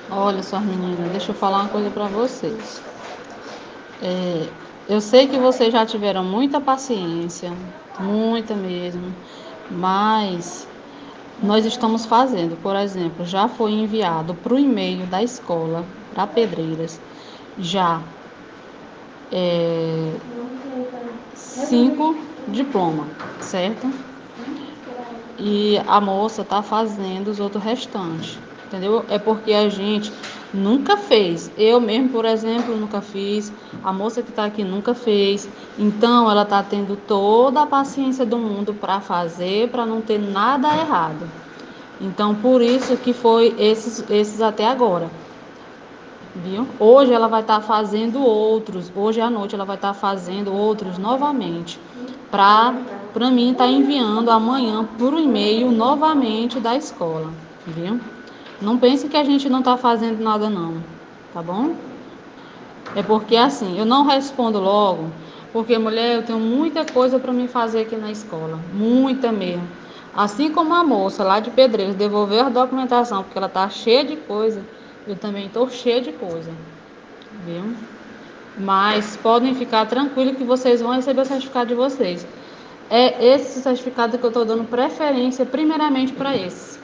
Olha só, menina, deixa eu falar uma coisa para vocês. Eu sei que vocês já tiveram muita paciência, muita mesmo, mas nós estamos fazendo, por exemplo, já foi enviado para o e-mail da escola, para Pedreiras, já 5 diplomas, certo? E a moça tá fazendo os outros restantes, entendeu? É porque a gente nunca fez. Eu mesmo, por exemplo, nunca fiz. A moça que tá aqui nunca fez. Então, ela tá tendo toda a paciência do mundo para fazer, para não ter nada errado. Então, por isso que foi esses até agora, viu? Hoje ela vai estar fazendo outros. Hoje à noite ela vai estar fazendo outros novamente. Para mim estar enviando amanhã por e-mail novamente da escola, viu? Não pense que a gente não está fazendo nada não, tá bom? É porque assim, eu não respondo logo, porque mulher, eu tenho muita coisa para me fazer aqui na escola, muita mesmo. Assim como a moça lá de Pedreiros devolveu a documentação, porque ela tá cheia de coisa, eu também estou cheia de coisa, viu? Mas podem ficar tranquilos que vocês vão receber o certificado de vocês. É esse certificado que eu estou dando preferência primeiramente para esse.